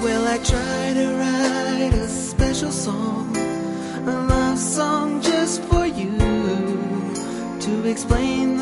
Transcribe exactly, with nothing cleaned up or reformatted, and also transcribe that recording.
Well, I try to write a special song, a love song just for you, to explain